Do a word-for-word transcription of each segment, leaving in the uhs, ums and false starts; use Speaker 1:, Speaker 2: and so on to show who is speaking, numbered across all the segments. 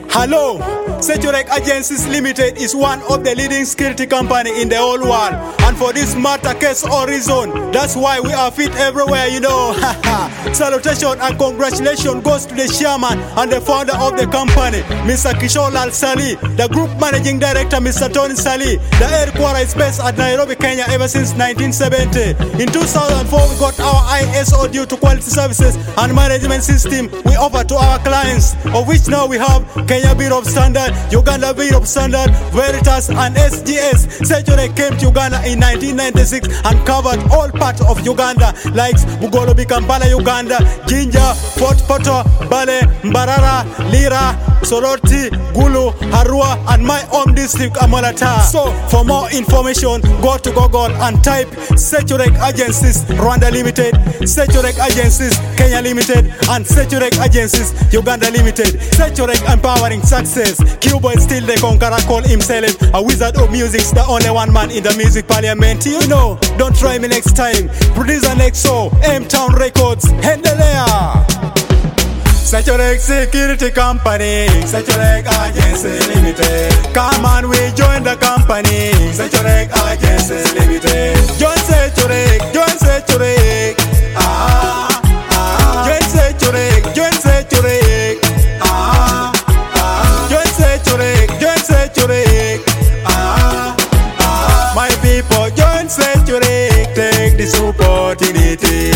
Speaker 1: Hello, Seturek Agencies Limited is one of the leading security company in the whole world. And for this matter, case or reason, that's why we are fit everywhere, you know. Salutation and congratulations goes to the chairman and the founder of the company, Mister Kishore Lal Sali, the group managing director, Mister Tony Sali. The headquarters is based at Nairobi, Kenya ever since nineteen seventy. In two thousand four, we got our I S O due to quality services and management system we offer to our clients, of which now we have Kenya Bureau of Standard, Uganda Bureau of Standard, Veritas and S G S. Seturek came to Uganda in nineteen ninety-six and covered all parts of Uganda like Bugolobi, Kampala, Uganda, Jinja, Fort Poto, Bale, Mbarara, Lira, Soroti, Gulu, Harua and my home district, Amalata. So for more information, go to Google and type Seturek Agencies Rwanda Limited, Seturek Agencies Kenya Limited and Seturek Agencies Uganda Limited. Seturek empowering success. Cuba is still the conqueror, call himself a wizard of music, the only one man in the music parliament. You know, don't try me next time. Producer next show, M-Town Records, Hendelea. Seturek Security Company, Seturek Agencies Limited. Come on, we join the company, Seturek Agencies Limited. Join Seturek, join Seturek. Ah, ah. Join Seturek, join Seturek. Ah, ah. Join Seturek, join Seturek. Ah, ah. My people, join Seturek. Take this opportunity.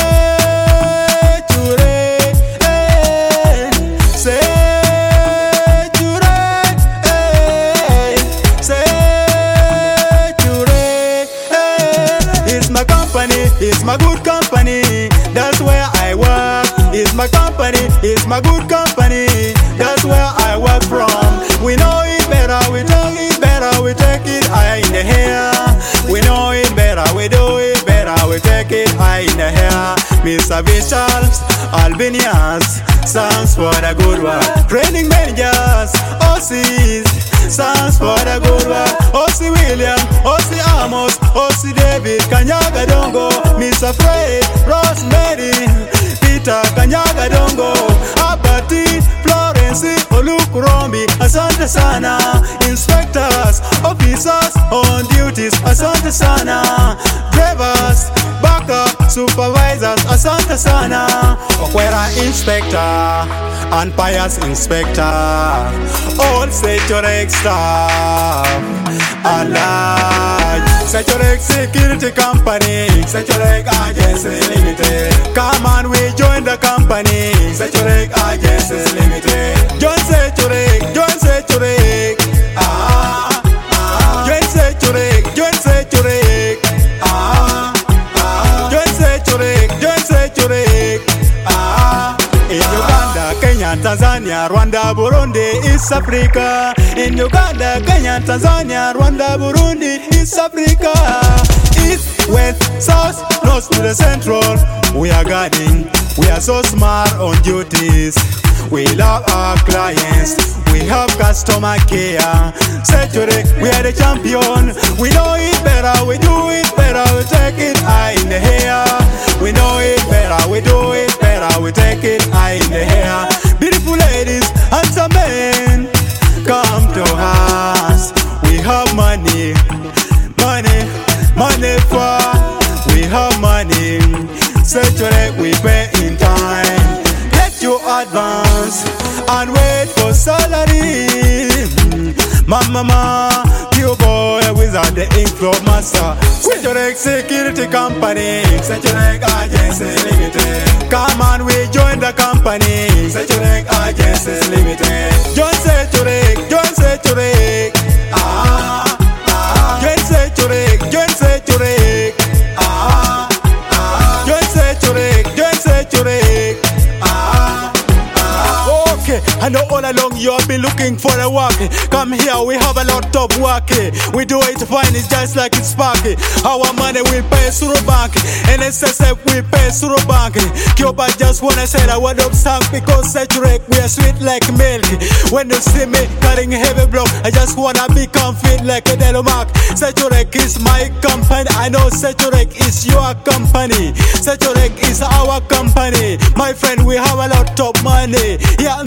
Speaker 1: It's my good company, that's where I work. It's my company, it's my good company, that's where I work from. We know it better, we talk it better, we take it high in the hair. We know it better, we do it better, we take it high in the hair. Mister Vishals, Albanians, sounds for the good work. Training managers, O Cs, sounds for the good work. O C William, O C Amos, O C David, Kanyaga Dongo, Mister Fred, Rosemary, Peter, Kanyaga Dongo, Abati, Florence, Olukurombi, Asante Sana, inspectors, officers on duties, Asante Sana, drivers, backup, supervisors, Asante Sana, Okwera inspector, and Pius inspector, all Seturek staff, alive. Seturek Security Company, Seturek Agencies Limited. Come on, we join the company, Seturek Agencies Limited. Join Seturek, join Seturek. Ah, ah. Join Seturek, join Seturek. Ah, ah. Join Seturek, join Seturek. Ah. In Uganda, Kenya, Tanzania, Rwanda, Burundi, East Africa. In Uganda, Kenya, Tanzania, Rwanda, Burundi, East Africa. East, west, south, north to the central. We are guarding, we are so smart on duties. We love our clients, we have customer care. Seturek, we are the champion. We know it better, we do it better, we take it high in the hair. We know it better, we do it better, we take it high in the hair. Beautiful ladies, handsome men, come to us. We have money, money, money for. We have money. Seturek, we pay in time. Get your advance and wait for salary. Mama, mama, you boy, wizard, the ink flow master. Seturek Security Company, Seturek Agencies Limited. Come on, we join the company, Seturek Agencies Limited. Join Seturek, join Seturek. Ah, ah. Join Seturek, join Seturek. Ah, ah. Join Seturek, join Seturek. Ah, ah. Okay, I know all along you have been looking for a work. Come here, we have a lot of work. We do it fine, it's just like it's sparky. Our money we pay through bank, N S S F we pay through bank. Cuba just wanna say that word of song because Seturek we are sweet like milk. When you see me cutting heavy block, I just wanna become fit like a Delomark. Seturek is my company, I know Seturek is your company. Seturek is our company. My friend, we have a lot of money. Here and there,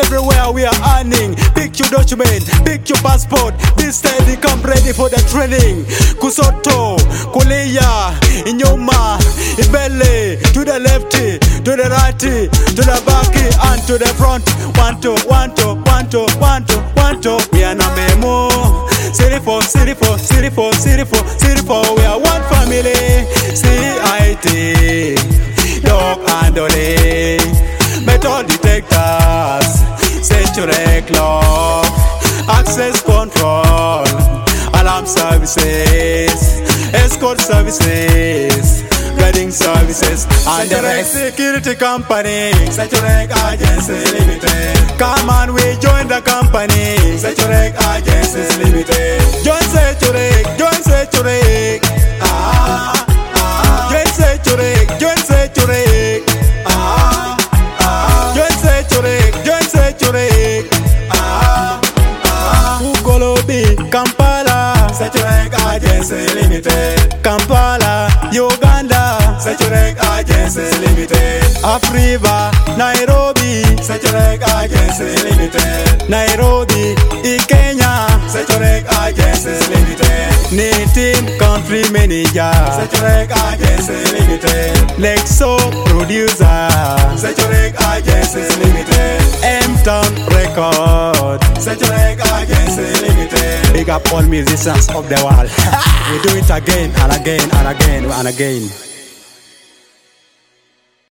Speaker 1: everywhere we are earning. Pick your document, pick your passport. This steady, come ready for the training. Kusoto, Kulia, Inyoma, Ibele, to the lefty, to the righty, to the backy, and to the front. One to, one to, one to, one to, one to. We are na memo. City for, city for, city for, city for, city for. We are one family. C I T, dog and ole. Metal detectors, century clock, access control, alarm services, escort services, wedding services, and the rest. Security company, Saturek Agencies Limited. Come on, we join the company, Saturek Agencies Limited. Join Saturek, join Saturek. Ah, ah. Join Saturek, join Saturek. Ah, ah. Join Saturek, join Saturek. Ah, ah. Ugolobi, Kampala, Saturek Agencies Limited. Kampala, Uganda, Saturek Agencies Limited. Afriva, Nairobi, Saturek Agencies Limited. Nairobi, Kenya, Saturek Agencies Limited. Native country manager, Saturek Agencies Limited. Lexo producer, Saturek Agencies Limited. M-Town record, Saturek Agencies Limited. Big up all musicians of the world. We do it again and again and again and again.